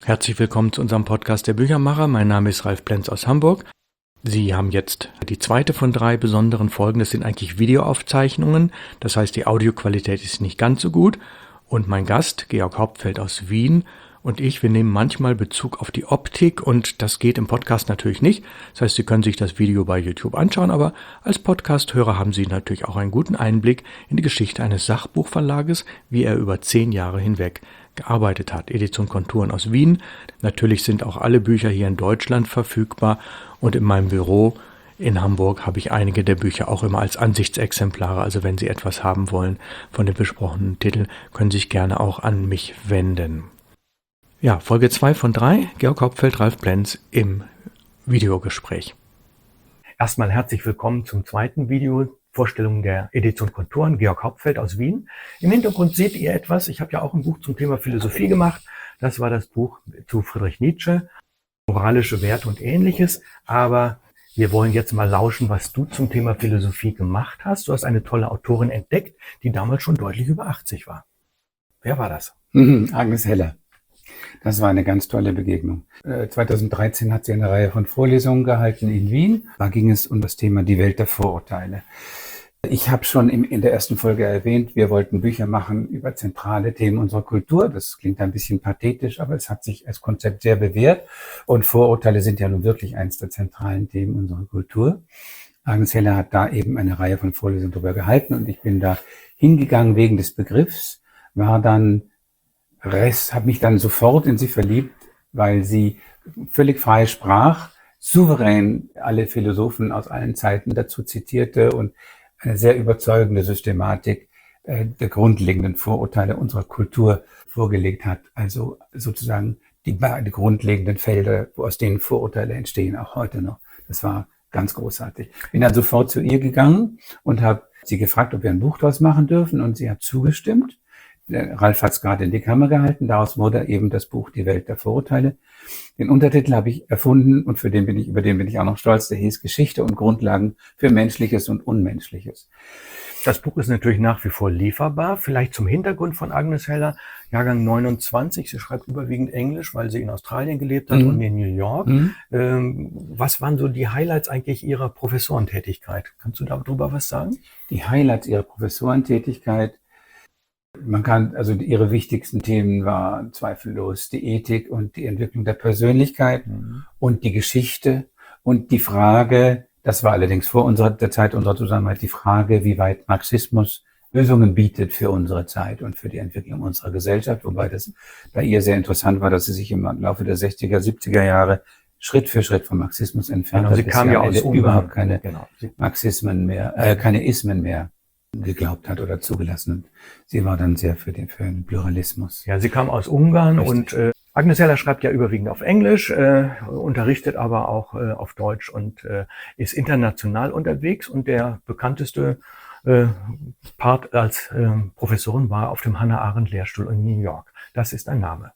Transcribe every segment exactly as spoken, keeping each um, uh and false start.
Herzlich willkommen zu unserem Podcast der Büchermacher. Mein Name ist Ralf Plenz aus Hamburg. Sie haben jetzt die zweite von drei besonderen Folgen. Das sind eigentlich Videoaufzeichnungen. Das heißt, die Audioqualität ist nicht ganz so gut. Und mein Gast, Georg Hauptfeld aus Wien, und ich, wir nehmen manchmal Bezug auf die Optik und das geht im Podcast natürlich nicht. Das heißt, Sie können sich das Video bei YouTube anschauen, aber als Podcast-Hörer haben Sie natürlich auch einen guten Einblick in die Geschichte eines Sachbuchverlages, wie er über zehn Jahre hinweg gearbeitet hat. Edition Konturen aus Wien. Natürlich sind auch alle Bücher hier in Deutschland verfügbar und in meinem Büro in Hamburg habe ich einige der Bücher auch immer als Ansichtsexemplare. Also wenn Sie etwas haben wollen von den besprochenen Titeln, können Sie sich gerne auch an mich wenden. Ja, Folge zwei von drei, Georg Hauptfeld, Ralf Plenz im Videogespräch. Erstmal herzlich willkommen zum zweiten Video, Vorstellung der Edition Konturen, Georg Hauptfeld aus Wien. Im Hintergrund seht ihr etwas, ich habe ja auch ein Buch zum Thema Philosophie gemacht. Das war das Buch zu Friedrich Nietzsche, moralische Werte und Ähnliches. Aber wir wollen jetzt mal lauschen, was du zum Thema Philosophie gemacht hast. Du hast eine tolle Autorin entdeckt, die damals schon deutlich über achtzig war. Wer war das? Mhm, Agnes Heller. Das war eine ganz tolle Begegnung. Äh, zweitausenddreizehn hat sie eine Reihe von Vorlesungen gehalten in Wien. Da ging es um das Thema die Welt der Vorurteile. Ich habe schon im, in der ersten Folge erwähnt, wir wollten Bücher machen über zentrale Themen unserer Kultur. Das klingt ein bisschen pathetisch, aber es hat sich als Konzept sehr bewährt. Und Vorurteile sind ja nun wirklich eines der zentralen Themen unserer Kultur. Agnes Heller hat da eben eine Reihe von Vorlesungen darüber gehalten und ich bin da hingegangen wegen des Begriffs, war dann Rest, habe mich dann sofort in sie verliebt, weil sie völlig frei sprach, souverän alle Philosophen aus allen Zeiten dazu zitierte und eine sehr überzeugende Systematik äh, der grundlegenden Vorurteile unserer Kultur vorgelegt hat. Also sozusagen die, die grundlegenden Felder, aus denen Vorurteile entstehen, auch heute noch. Das war ganz großartig. Bin dann sofort zu ihr gegangen und habe sie gefragt, ob wir ein Buch daraus machen dürfen und sie hat zugestimmt. Ralf hat es gerade in die Kamera gehalten, daraus wurde eben das Buch Die Welt der Vorurteile. Den Untertitel habe ich erfunden und für den bin ich, über den bin ich auch noch stolz, der hieß Geschichte und Grundlagen für Menschliches und Unmenschliches. Das Buch ist natürlich nach wie vor lieferbar. Vielleicht zum Hintergrund von Agnes Heller, Jahrgang neunundzwanzig. Sie schreibt überwiegend Englisch, weil sie in Australien gelebt hat mhm. und in New York. Mhm. Ähm, was waren so die Highlights eigentlich ihrer Professorentätigkeit? Kannst du darüber was sagen? Die Highlights ihrer Professorentätigkeit. Man kann, also ihre wichtigsten Themen waren zweifellos die Ethik und die Entwicklung der Persönlichkeit mhm. und die Geschichte und die Frage, das war allerdings vor unserer, der Zeit unserer Zusammenarbeit, die Frage, wie weit Marxismus Lösungen bietet für unsere Zeit und für die Entwicklung unserer Gesellschaft, wobei das bei ihr sehr interessant war, dass sie sich im Laufe der sechziger, siebziger Jahre Schritt für Schritt vom Marxismus entfernt hat. Genau, sie kam ja aus Ungarn. Überhaupt keine genau. Marxismen mehr, äh, keine Ismen mehr geglaubt hat oder zugelassen. Und sie war dann sehr für den, für den Pluralismus. Ja, sie kam aus Ungarn. Richtig. Und äh, Agnes Heller schreibt ja überwiegend auf Englisch, äh, unterrichtet aber auch äh, auf Deutsch und äh, ist international unterwegs. Und der bekannteste äh, Part als äh, Professorin war auf dem Hannah Arendt Lehrstuhl in New York. Das ist ein Name.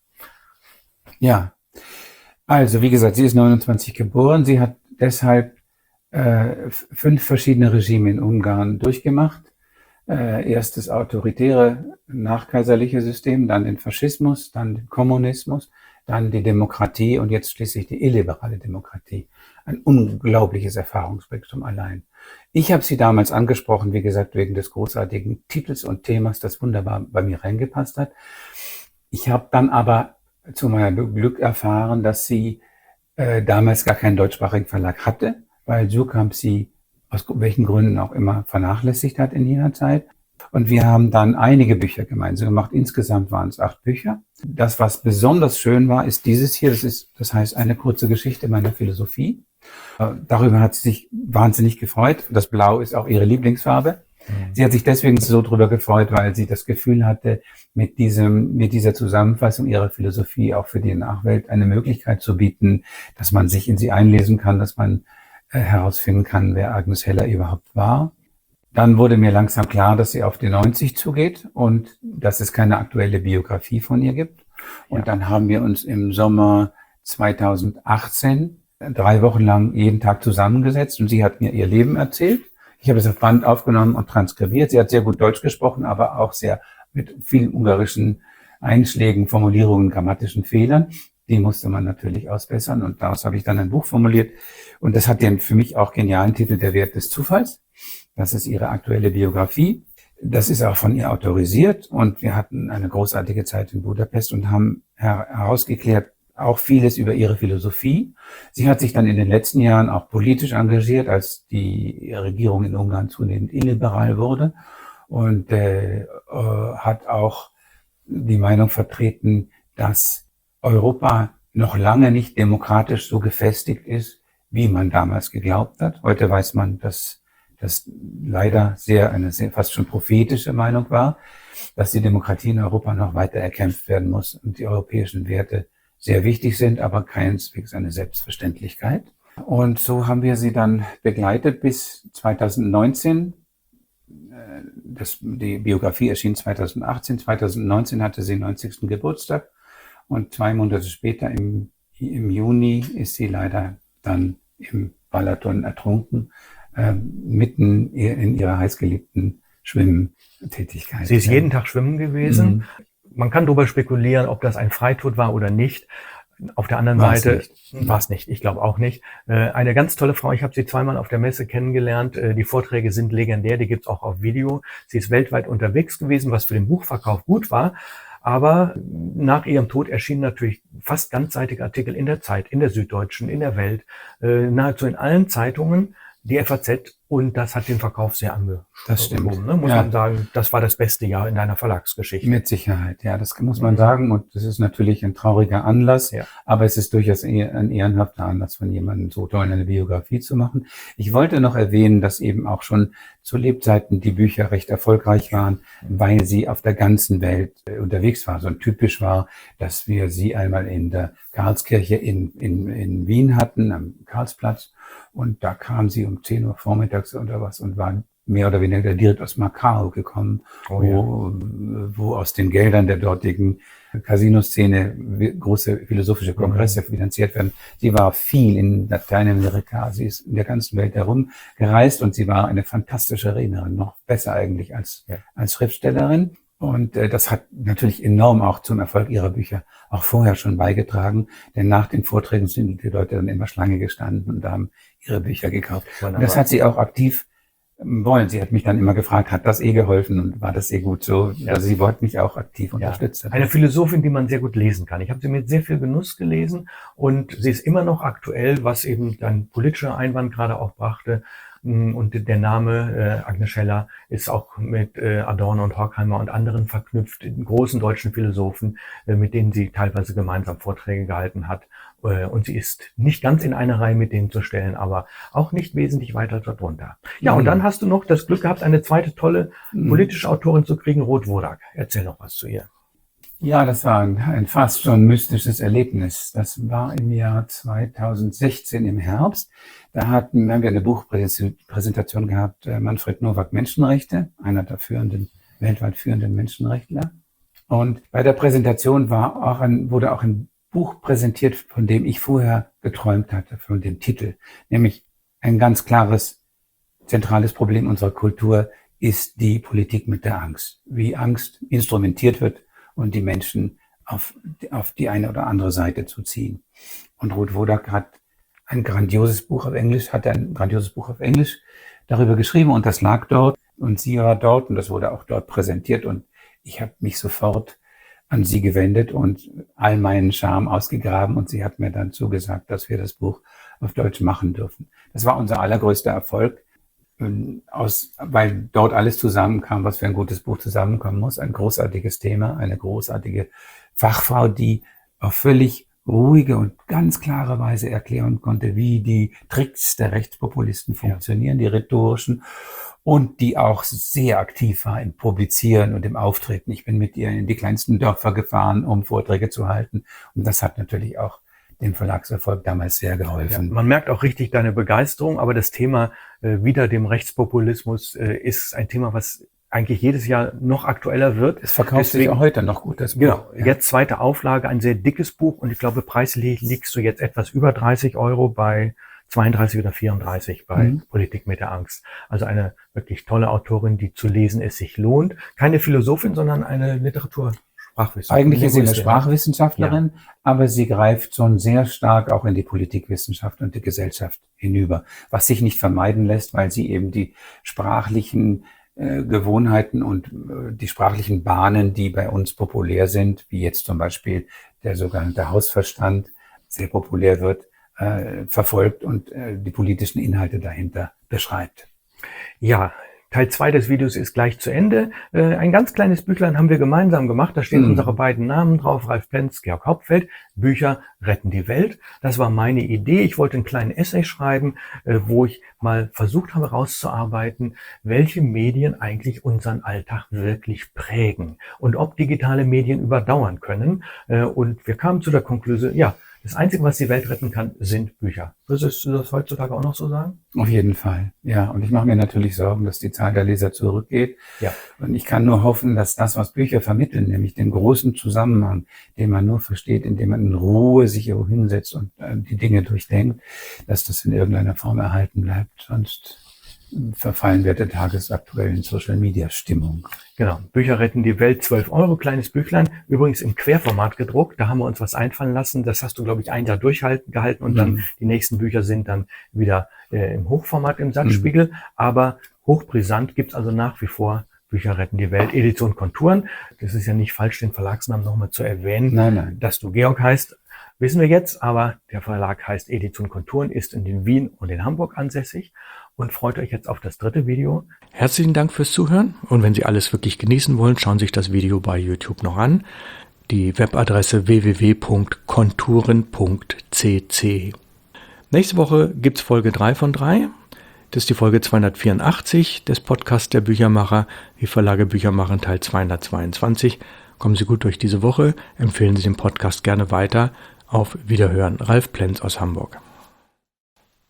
Ja, also wie gesagt, sie ist neunundzwanzig geboren. Sie hat deshalb äh, fünf verschiedene Regime in Ungarn durchgemacht. Äh, erst das autoritäre, nachkaiserliche System, dann den Faschismus, dann den Kommunismus, dann die Demokratie und jetzt schließlich die illiberale Demokratie. Ein unglaubliches Erfahrungsspektrum allein. Ich habe sie damals angesprochen, wie gesagt, wegen des großartigen Titels und Themas, das wunderbar bei mir reingepasst hat. Ich habe dann aber zu meinem Glück erfahren, dass sie äh, damals gar keinen deutschsprachigen Verlag hatte, weil Surkamp sie aus welchen Gründen auch immer vernachlässigt hat in jener Zeit. Und wir haben dann einige Bücher gemeinsam gemacht. Insgesamt waren es acht Bücher. Das, was besonders schön war, ist dieses hier. Das ist, das heißt, eine kurze Geschichte meiner Philosophie. Darüber hat sie sich wahnsinnig gefreut. Das Blau ist auch ihre Lieblingsfarbe. Mhm. Sie hat sich deswegen so darüber gefreut, weil sie das Gefühl hatte, mit diesem, mit dieser Zusammenfassung ihrer Philosophie auch für die Nachwelt eine Möglichkeit zu bieten, dass man sich in sie einlesen kann, dass man herausfinden kann, wer Agnes Heller überhaupt war. Dann wurde mir langsam klar, dass sie auf die neunzig zugeht und dass es keine aktuelle Biografie von ihr gibt. Und ja. Dann haben wir uns im Sommer zweitausendachtzehn drei Wochen lang jeden Tag zusammengesetzt und sie hat mir ihr Leben erzählt. Ich habe es auf Band aufgenommen und transkribiert. Sie hat sehr gut Deutsch gesprochen, aber auch sehr mit vielen ungarischen Einschlägen, Formulierungen, grammatischen Fehlern. die musste man natürlich ausbessern und daraus habe ich dann ein Buch formuliert und das hat den für mich auch genialen Titel Der Wert des Zufalls. Das ist ihre aktuelle Biografie. Das ist auch von ihr autorisiert und wir hatten eine großartige Zeit in Budapest und haben her- herausgeklärt, auch vieles über ihre Philosophie. Sie hat sich dann in den letzten Jahren auch politisch engagiert, als die Regierung in Ungarn zunehmend illiberal wurde und äh, äh, hat auch die Meinung vertreten, dass Europa noch lange nicht demokratisch so gefestigt ist, wie man damals geglaubt hat. Heute weiß man, dass das leider sehr eine sehr fast schon prophetische Meinung war, dass die Demokratie in Europa noch weiter erkämpft werden muss und die europäischen Werte sehr wichtig sind, aber keineswegs eine Selbstverständlichkeit. Und so haben wir sie dann begleitet bis zweitausendneunzehn. Das, die Biografie erschien zweitausendachtzehn. zweitausendneunzehn hatte sie neunzigsten Geburtstag und zwei Monate später im, im Juni ist sie leider dann im Balaton ertrunken, äh, mitten in ihrer heißgeliebten Schwimmtätigkeit. Sie ist jeden Tag schwimmen gewesen. Mhm. Man kann darüber spekulieren, ob das ein Freitod war oder nicht. Auf der anderen War's Seite nicht. war es nicht. Ich glaube auch nicht. Äh, eine ganz tolle Frau. Ich habe sie zweimal auf der Messe kennengelernt. Äh, die Vorträge sind legendär. Die gibt's auch auf Video. Sie ist weltweit unterwegs gewesen, was für den Buchverkauf gut war. Aber nach ihrem Tod erschienen natürlich fast ganzseitige Artikel in der Zeit, in der Süddeutschen, in der Welt, äh, nahezu in allen Zeitungen, die F A Z, und das hat den Verkauf sehr angehoben. Das stimmt. Ne? Muss Ja. man sagen, das war das beste Jahr in deiner Verlagsgeschichte. Mit Sicherheit, ja, das muss man sagen. Und das ist natürlich ein trauriger Anlass, Ja. aber es ist durchaus eher ein ehrenhafter Anlass, von jemandem so toll eine Biografie zu machen. Ich wollte noch erwähnen, dass eben auch schon zu Lebzeiten die Bücher recht erfolgreich waren, weil sie auf der ganzen Welt äh, unterwegs war. So typisch war, dass wir sie einmal in der Karlskirche in, in, in Wien hatten, am Karlsplatz. Und da kam sie um zehn Uhr vormittags oder was und war mehr oder weniger direkt aus Macau gekommen, Oh ja. wo, wo aus den Geldern der dortigen Casino-Szene große philosophische Kongresse Mhm. finanziert werden. Sie war viel in Lateinamerika, sie ist in der ganzen Welt herumgereist und sie war eine fantastische Rednerin, noch besser eigentlich als, Ja. als Schriftstellerin. Und äh, das hat natürlich enorm auch zum Erfolg ihrer Bücher auch vorher schon beigetragen, denn nach den Vorträgen sind die Leute dann immer Schlange gestanden und haben ihre Bücher gekauft. Und das hat sie auch aktiv ähm, wollen. Sie hat mich dann immer gefragt, hat das eh geholfen und war das eh gut so? Ja. Also sie wollte mich auch aktiv Ja. unterstützen. Eine Philosophin, die man sehr gut lesen kann. Ich habe sie mit sehr viel Genuss gelesen und sie ist immer noch aktuell, was eben ein politischer Einwand gerade auch brachte. Und der Name äh, Agnes Scheller ist auch mit äh, Adorno und Horkheimer und anderen verknüpft, den großen deutschen Philosophen, äh, mit denen sie teilweise gemeinsam Vorträge gehalten hat. Äh, und sie ist nicht ganz in einer Reihe mit denen zu stellen, aber auch nicht wesentlich weiter darunter. Ja, Mhm. und dann hast du noch das Glück gehabt, eine zweite tolle Mhm. politische Autorin zu kriegen, Ruth Wodak. Erzähl noch was zu ihr. Ja, das war ein, ein fast schon mystisches Erlebnis. Das war im Jahr zweitausendsechzehn im Herbst. Da hatten, haben wir eine Buchpräsentation gehabt, äh, Manfred Nowak Menschenrechte, einer der führenden, weltweit führenden Menschenrechtler. Und bei der Präsentation war auch ein, wurde auch ein Buch präsentiert, von dem ich vorher geträumt hatte, von dem Titel. Nämlich ein ganz klares, zentrales Problem unserer Kultur ist die Politik mit der Angst. Wie Angst instrumentiert wird, und die Menschen auf, auf die eine oder andere Seite zu ziehen. Und Ruth Wodak hat ein grandioses Buch auf Englisch, hat ein grandioses Buch auf Englisch darüber geschrieben und das lag dort und sie war dort und das wurde auch dort präsentiert und ich habe mich sofort an sie gewendet und all meinen Charme ausgegraben und sie hat mir dann zugesagt, dass wir das Buch auf Deutsch machen dürfen. Das war unser allergrößter Erfolg. Aus, weil dort alles zusammenkam, was für ein gutes Buch zusammenkommen muss. Ein großartiges Thema, eine großartige Fachfrau, die auf völlig ruhige und ganz klare Weise erklären konnte, wie die Tricks der Rechtspopulisten funktionieren, die rhetorischen, und die auch sehr aktiv war im Publizieren und im Auftreten. Ich bin mit ihr in die kleinsten Dörfer gefahren, um Vorträge zu halten. Und das hat natürlich auch dem Verlagserfolg damals sehr geholfen. Ja, man merkt auch richtig deine Begeisterung, aber das Thema äh, wieder dem Rechtspopulismus äh, ist ein Thema, was eigentlich jedes Jahr noch aktueller wird. Es verkauft Deswegen, sich auch heute noch gut, das Buch. Genau, Ja. jetzt zweite Auflage, ein sehr dickes Buch und ich glaube, preislich liegst du jetzt etwas über dreißig Euro bei zweiunddreißig oder vierunddreißig bei Mhm. Politik mit der Angst. Also eine wirklich tolle Autorin, die zu lesen es sich lohnt. Keine Philosophin, sondern eine Literatur Sprachwissenschaftlerin. Eigentlich ist sie eine Sprachwissenschaftlerin, ja. aber sie greift schon sehr stark auch in die Politikwissenschaft und die Gesellschaft hinüber, was sich nicht vermeiden lässt, weil sie eben die sprachlichen äh, Gewohnheiten und äh, die sprachlichen Bahnen, die bei uns populär sind, wie jetzt zum Beispiel der sogenannte Hausverstand sehr populär wird, äh, verfolgt und äh, die politischen Inhalte dahinter beschreibt. Ja, Teil zwei des Videos ist gleich zu Ende. Äh, ein ganz kleines Büchlein haben wir gemeinsam gemacht. Da stehen mhm. unsere beiden Namen drauf, Ralf Plenz, Georg Hauptfeld. Bücher retten die Welt. Das war meine Idee. Ich wollte einen kleinen Essay schreiben, äh, wo ich mal versucht habe rauszuarbeiten, welche Medien eigentlich unseren Alltag wirklich prägen und ob digitale Medien überdauern können. Äh, und wir kamen zu der Konklusion, ja, das Einzige, was die Welt retten kann, sind Bücher. Würdest du das heutzutage auch noch so sagen? Auf jeden Fall, ja. Und ich mache mir natürlich Sorgen, dass die Zahl der Leser zurückgeht. Ja. Und ich kann nur hoffen, dass das, was Bücher vermitteln, nämlich den großen Zusammenhang, den man nur versteht, indem man in Ruhe sich irgendwo hinsetzt und äh, die Dinge durchdenkt, dass das in irgendeiner Form erhalten bleibt. Sonst verfallen wir der tagesaktuellen Social-Media-Stimmung. Genau, Bücher retten die Welt, zwölf Euro, kleines Büchlein, übrigens im Querformat gedruckt, da haben wir uns was einfallen lassen, das hast du, glaube ich, ein Jahr durchgehalten und mhm. dann die nächsten Bücher sind dann wieder äh, im Hochformat im Satzspiegel, mhm. aber hochbrisant gibt's also nach wie vor Bücher retten die Welt, Edition Konturen. Das ist ja nicht falsch, den Verlagsnamen nochmal zu erwähnen, nein, nein. dass du Georg heißt, wissen wir jetzt, aber der Verlag heißt Edition Konturen, ist in Wien und in Hamburg ansässig. Und freut euch jetzt auf das dritte Video. Herzlichen Dank fürs Zuhören. Und wenn Sie alles wirklich genießen wollen, schauen Sie sich das Video bei YouTube noch an. Die Webadresse w w w punkt konturen punkt c c. Nächste Woche gibt's Folge drei von drei. Das ist die Folge zweihundertvierundachtzig des Podcasts der Büchermacher. Die Verlage Bücher machen Teil zweihundertzweiundzwanzig. Kommen Sie gut durch diese Woche. Empfehlen Sie den Podcast gerne weiter. Auf Wiederhören. Ralf Plenz aus Hamburg.